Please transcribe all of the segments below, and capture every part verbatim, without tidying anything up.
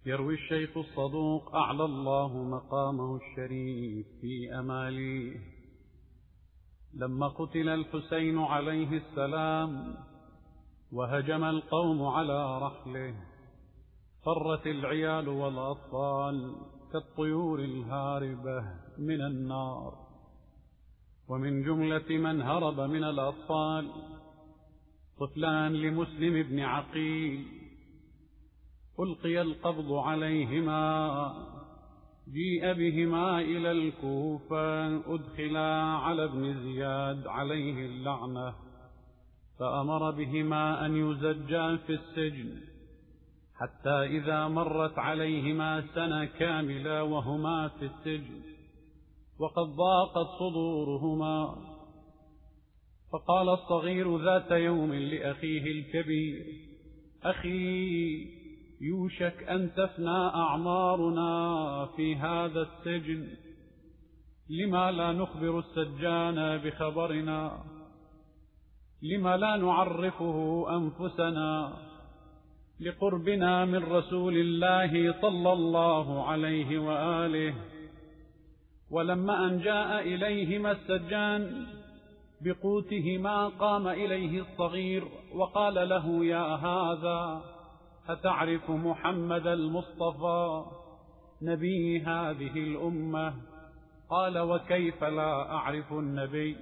يروي الشيخ الصدوق أعلى الله مقامه الشريف في أماليه: لما قتل الحسين عليه السلام وهجم القوم على رحله، فرت العيال والأطفال كالطيور الهاربة من النار. ومن جملة من هرب من الأطفال طفلان لمسلم بن عقيل، ألقي القبض عليهما، جيء بهما إلى الكوفة، أدخلا على ابن زياد عليه اللعنة، فأمر بهما أن يزجا في السجن، حتى إذا مرت عليهما سنة كاملة وهما في السجن وقد ضاقت صدورهما، فقال الصغير ذات يوم لأخيه الكبير: أخي، يوشك أن تفنى أعمارنا في هذا السجن، لما لا نخبر السجان بخبرنا؟ لما لا نعرفه أنفسنا لقربنا من رسول الله صلى الله عليه وآله؟ ولما أن جاء إليهما السجان بقوتهما، قام إليه الصغير وقال له: يا هذا، أتعرف محمد المصطفى نبي هذه الأمة؟ قال: وكيف لا أعرف النبي؟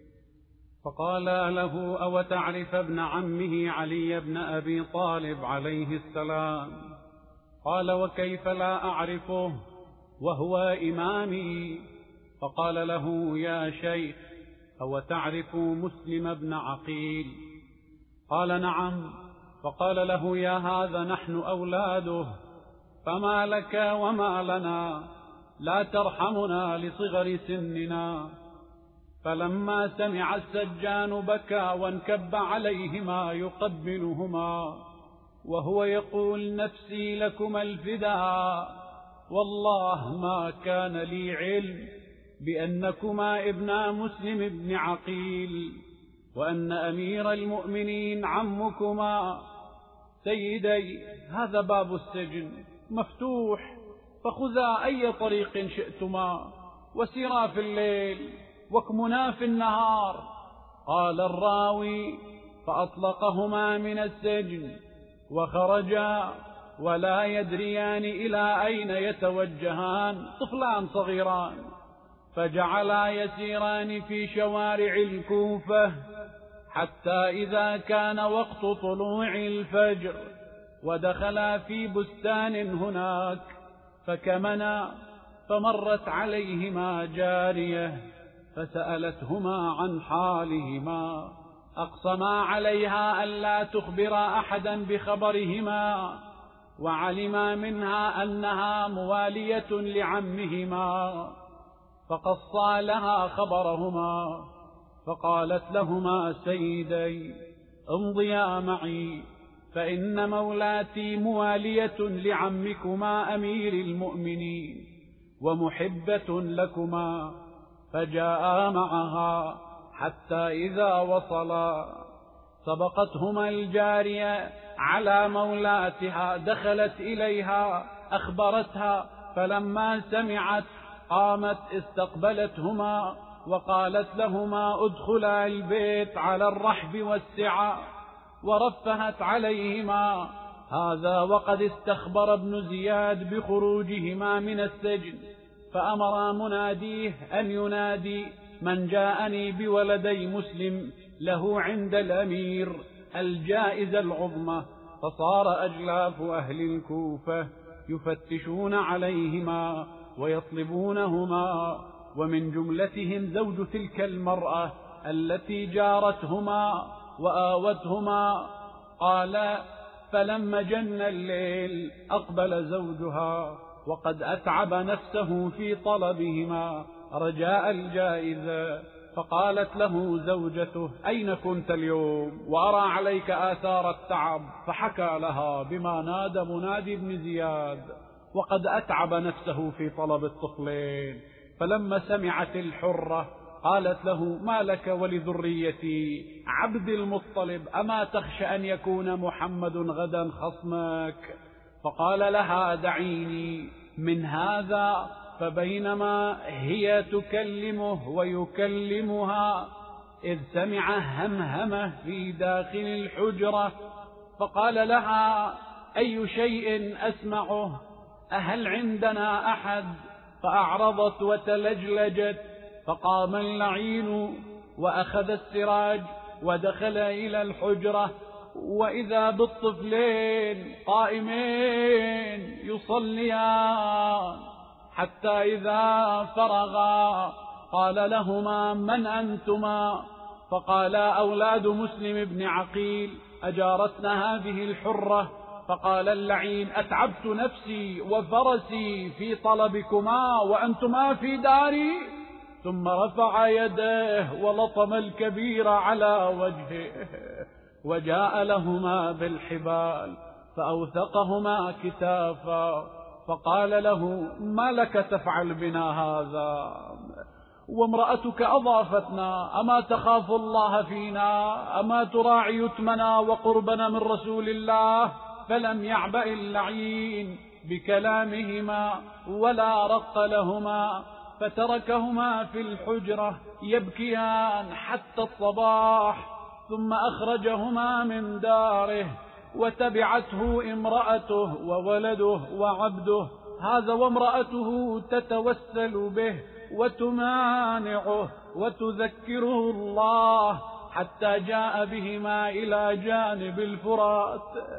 فقال له: أو تعرف ابن عمه علي بن أبي طالب عليه السلام؟ قال: وكيف لا أعرفه وهو إمامي؟ فقال له: يا شيخ، أو تعرف مسلم بن عقيل؟ قال: نعم. فقال له: يا هذا، نحن أولاده، فما لك وما لنا؟ لا ترحمنا لصغر سننا. فلما سمع السجان بكى وانكب عليهما يقبلهما وهو يقول: نفسي لكما الفداء، والله ما كان لي علم بأنكما ابنا مسلم بن عقيل، وأن أمير المؤمنين عمكما. سيدي، هذا باب السجن مفتوح، فخذا أي طريق شئتما، وسيرا في الليل واكمنا في النهار. قال الراوي: فأطلقهما من السجن وخرجا ولا يدريان إلى أين يتوجهان، طفلان صغيران، فجعلا يسيران في شوارع الكوفة، حتى إذا كان وقت طلوع الفجر ودخلا في بستان هناك فكمنا، فمرت عليهما جارية فسألتهما عن حالهما، أقسما عليها ألا تخبر أحدا بخبرهما، وعلما منها أنها موالية لعمهما، فقصا لها خبرهما. فقالت لهما: سيدي، امضيا معي، فإن مولاتي موالية لعمكما أمير المؤمنين ومحبة لكما. فجاءا معها، حتى إذا وصلا سبقتهما الجارية على مولاتها، دخلت إليها أخبرتها، فلما سمعت قامت استقبلتهما وقالت لهما: ادخلا البيت على الرحب والسعة، ورفهت عليهما. هذا وقد استخبر ابن زياد بخروجهما من السجن، فأمر مناديه أن ينادي من جاءني بولدي مسلم له عند الأمير الجائزة العظمى. فصار أجلاف أهل الكوفة يفتشون عليهما ويطلبونهما، ومن جملتهم زوج تلك المرأة التي جارتهما وآوتهما. قال: فلما جن الليل أقبل زوجها وقد أتعب نفسه في طلبهما رجاء الجائزة، فقالت له زوجته: أين كنت اليوم؟ وأرى عليك آثار التعب. فحكى لها بما نادى منادي بن زياد وقد أتعب نفسه في طلب الطفلين. فلما سمعت الحرة قالت له: ما لك ولذريتي عبد المطلب؟ أما تخشى أن يكون محمد غدا خصمك؟ فقال لها دعيني من هذا. فبينما هي تكلمه ويكلمها إذ سمع همهمة في داخل الحجرة، فقال لها أي شيء أسمعه؟ أهل عندنا أحد؟ فأعرضت وتلجلجت. فقام اللعين وأخذ السراج ودخل إلى الحجرة، وإذا بالطفلين قائمين يصليان، حتى إذا فرغا قال لهما من أنتما؟ فقالا أولاد مسلم بن عقيل أجارتنا هذه الحرة. فقال اللعين أتعبت نفسي وفرسي في طلبكما وأنتما في داري؟ ثم رفع يده ولطم الكبير على وجهه، وجاء لهما بالحبال فأوثقهما كتافا، فقال له ما لك تفعل بنا هذا؟ وامرأتك أضافتنا، أما تخاف الله فينا؟ أما تراعي يتمنا وقربنا من رسول الله؟ فلم يعبأ اللعين بكلامهما ولا رق لهما، فتركهما في الحجرة يبكيان حتى الصباح، ثم أخرجهما من داره وتبعته امرأته وولده وعبده، هذا وامرأته تتوسل به وتمانعه وتذكره الله، حتى جاء بهما إلى جانب الفرات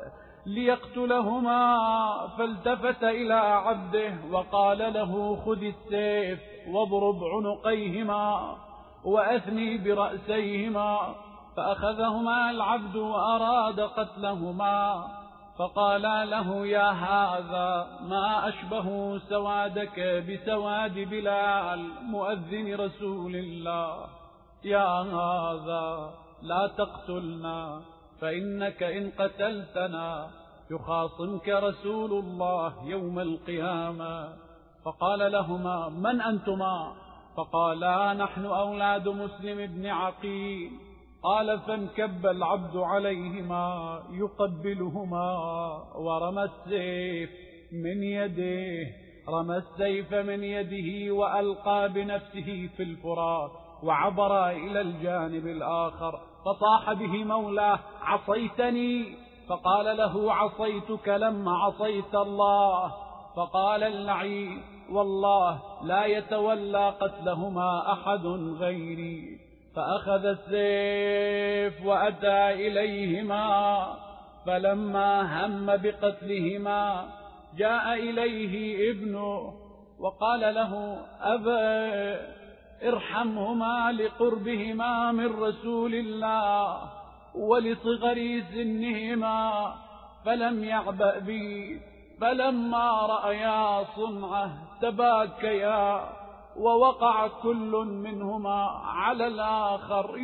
ليقتلهما. فالتفت إلى عبده وقال له خذ السيف واضرب عنقيهما وأثني برأسيهما. فأخذهما العبد وأراد قتلهما، فقال له يا هذا ما أشبه سوادك بسواد بلال مؤذن رسول الله، يا هذا لا تقتلنا، فإنك إن قتلتنا يخاصمك رسول الله يوم القيامة. فقال لهما من أنتما؟ فقالا نحن أولاد مسلم بن عقيل. قال فانكب العبد عليهما يقبلهما، ورمى السيف من يده رمى السيف من يده وألقى بنفسه في الفرات، وعبر إلى الجانب الآخر فطاح به مولاه عصيتني؟ فقال له عصيتك لما عصيت الله. فقال اللعين والله لا يتولى قتلهما أحد غيري. فأخذ السيف وأتى إليهما، فلما هم بقتلهما جاء إليه ابنه وقال له أبا ارحمهما لقربهما من رسول الله ولصغر سنهما، فلم يعبأ به. فلما رأيا صنعه تباكيا، ووقع كل منهما على الآخر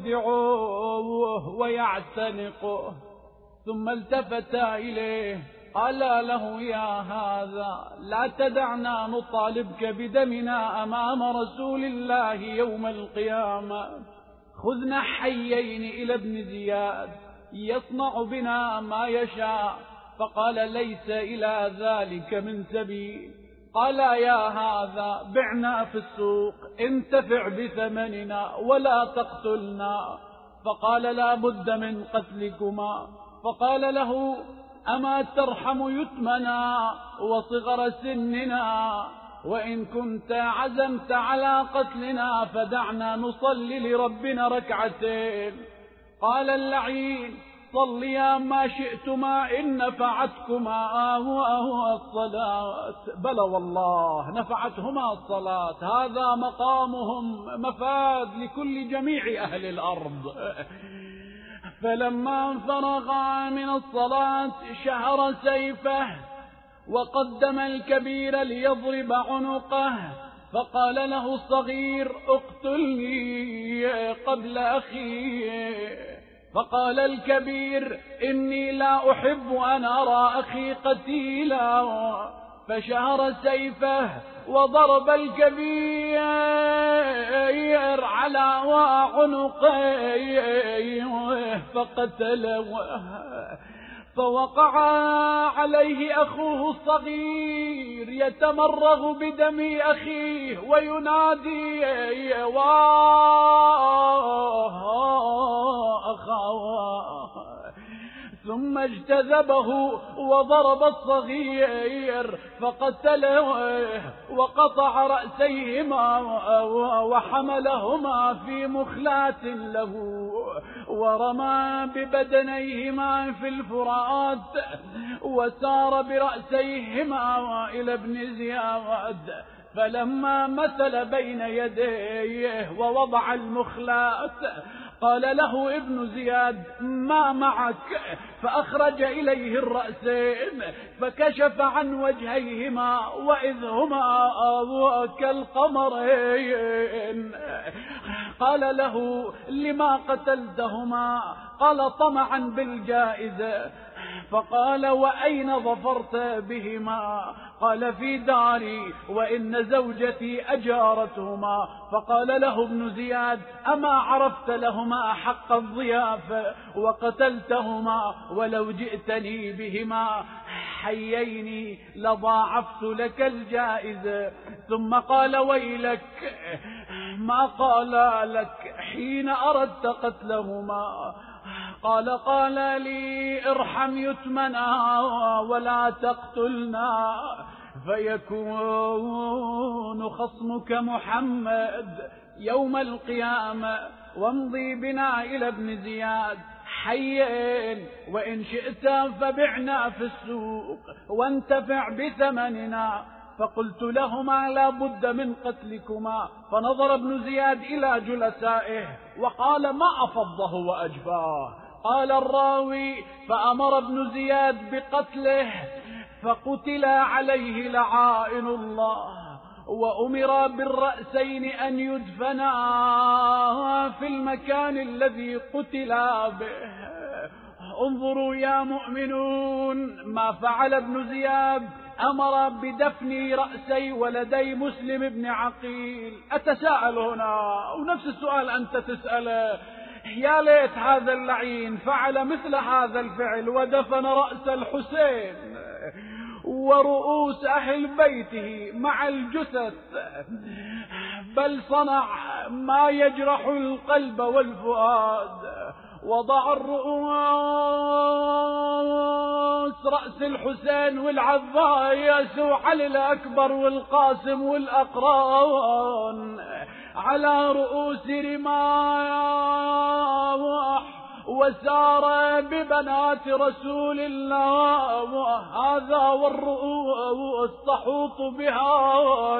يودعوه ويعتنقه، ثم التفتا إليه قال له يا هذا لا تدعنا نطالبك بدمنا أمام رسول الله يوم القيامة، خذنا حيين إلى ابن زياد يصنع بنا ما يشاء. فقال ليس إلى ذلك من سبيل. قال يا هذا بعنا في السوق انتفع بثمننا ولا تقتلنا. فقال لا بد من قتلكما. فقال له أما ترحم يتمنا وصغر سننا؟ وإن كنت عزمت على قتلنا فدعنا نصلي لربنا ركعتين. قال اللعين صليا ما شئتما إن نفعتكما أهو الصلاة. بلى والله نفعتهما الصلاة، هذا مقامهم مفاد لكل جميع أهل الأرض. فلما فرغا من الصلاة شهر سيفه وقدم الكبير ليضرب عنقه، فقال له الصغير اقتلني قبل أخي. فقال الكبير إني لا أحب أن أرى أخي قتيلا، فشهر سيفه وضرب الكبير على عنقه فقتله. فوقع عليه أخوه الصغير يتمرغ بدم أخيه وينادي وأخاه، ثم اجتذبه وضرب الصغير فقتله وقطع رأسيهما وحملهما في مخلات له ورمى ببدنيهما في الفرات وسار برأسيهما إلى ابن زياد، فلما مثل بين يديه ووضع المخلات قال له ابن زياد: ما معك؟ فأخرج إليه الرأسين فكشف عن وجهيهما وإذ هما كالقمرين. قال له: لما قتلتهما؟ قال: طمعا بالجائزة. فقال: وأين ظفرت بهما؟ قال: في داري، وإن زوجتي أجارتهما. فقال له ابن زياد: أما عرفت لهما حق الضيافة وقتلتهما؟ ولو جئتني بهما حيين لضاعفت لك الجائزة. ثم قال: ويلك، ما قال لك حين أردت قتلهما؟ قال: قال لي: ارحم يتمنا ولا تقتلنا، فيكون خصمك محمد يوم القيامة، وامضي بنا إلى ابن زياد حيين، وإن شئت فبعنا في السوق وانتفع بثمننا. فقلت لهما: لا بد من قتلكما. فنظر ابن زياد إلى جلسائه وقال: ما أفضه وأجفاه؟ قال الراوي: فأمر ابن زياد بقتله فقتل عليه لعائن الله، وأمر بالرأسين أن يدفنا في المكان الذي قتلا به. انظروا يا مؤمنون ما فعل ابن زياد، أمر بدفن رأسي ولدي مسلم بن عقيل. أتساءل هنا ونفس السؤال أنت تسأله: يا ليت هذا اللعين فعل مثل هذا الفعل ودفن رأس الحسين ورؤوس أهل بيته مع الجثث، بل صنع ما يجرح القلب والفؤاد. وضع الرؤوس رأس الحسين والعباس وعلي الأكبر والقاسم والأقران على رؤوس رماح، وسار ببنات رسول الله هذا والرؤوس تحوط بها.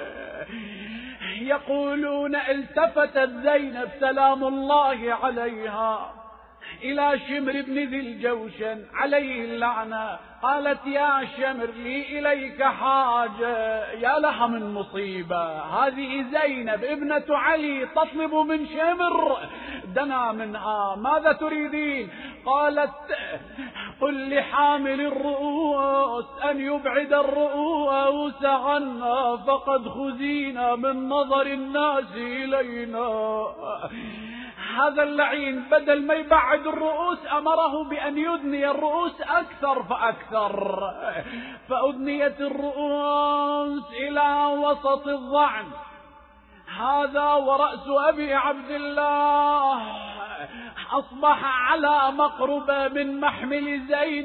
يقولون: التفتت زينب سلام الله عليها إلى شمر بن ذي الجوشن عليه اللعنة، قالت: يا شمر لي إليك حاجة. يا لها من مصيبة، هذه زينب ابنة علي تطلب من شمر دنا منها، ماذا تريدين؟ قالت: قل لحامل الرؤوس أن يبعد الرؤوس عنا، فقد خزينا من نظر الناس إلينا. هذا اللعين بدل ما يبعد الرؤوس أمره بأن يدني الرؤوس أكثر فأكثر، فأدنيت الرؤوس إلى وسط الضعن هذا، ورأس أبي عبد الله أصبح على مقربة من محمل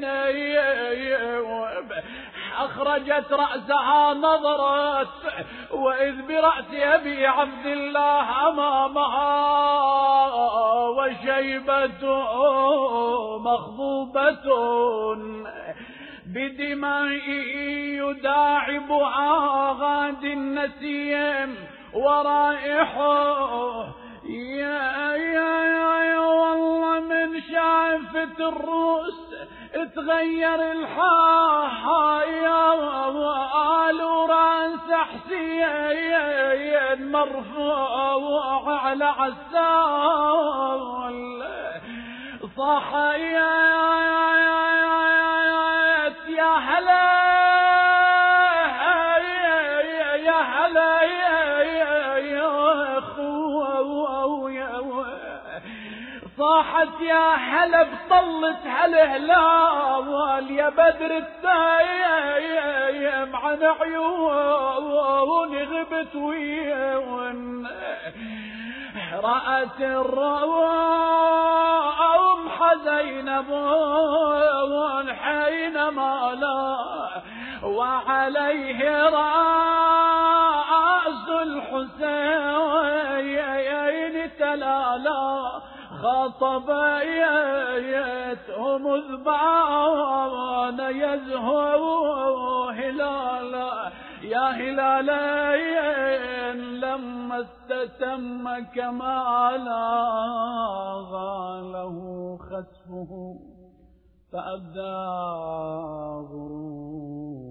زينب. أخرجت رأسها نظرت وإذ برأس أبي عبد الله أمامها وشيبة مخضوبة بدماء يداعبها غاد النسيم ورائحه. يا يا يا والله من شافة الروس تغير الحايا، وقالوا راس حسين مرفوع على عسال. صاح يا يا هلا يا هلا يا اخو، صاحت يا هلا بطلت هالهلال يا بدر التايم عن عيوني غبت وين رأت الروم زينب حينما لا وعليه رأس الحسين تلالا خطبيتهم ذبان يزهو هلالا يا هلالين لما استتم كمالا غاله خسفه فأبدى غرور